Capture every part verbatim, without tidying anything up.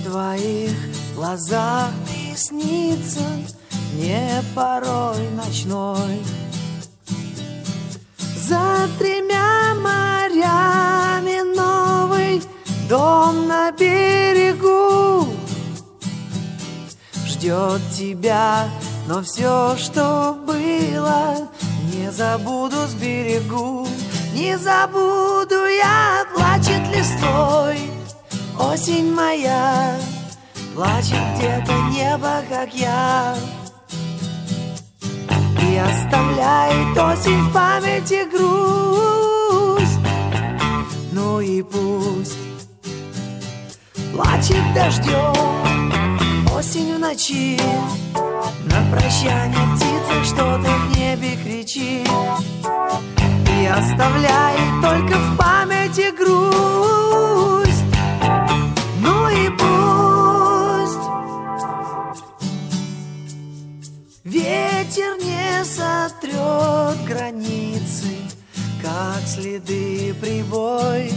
твоих глазах мне снится не порой ночной. За тремя морями новый дом на берегу ждет тебя, но все, что было, не забуду, сберегу. Не забуду я, плачет листвой осень моя, плачет где-то небо, как я, и оставляет осень в памяти грусть. Ну и пусть плачет дождем осень в ночи, на прощание птица что-то в небе кричит, и оставляет только в памяти грусть. Ну и пусть ветер не сотрет границы, как следы прибой.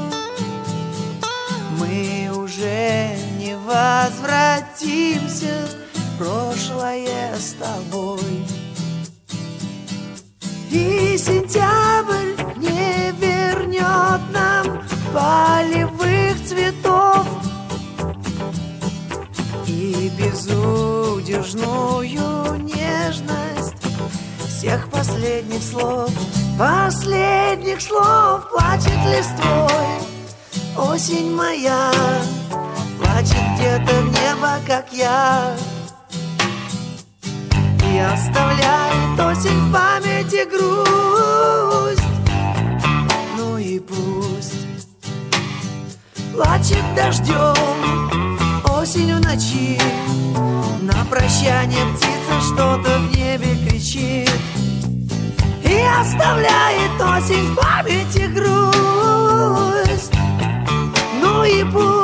Мы уже не возвратимся в прошлое с тобой. И сентябрь не вернет нам полевых цветов и безудержную нежность всех последних слов. Последних слов плачет листвой осень моя, плачет где-то в небо, как я, и оставляет осень в памяти грусть. Ну и пусть плачет дождем осень в ночи, на прощание птица что-то в небе кричит, и оставляет осень в памяти грусть. Ну и пусть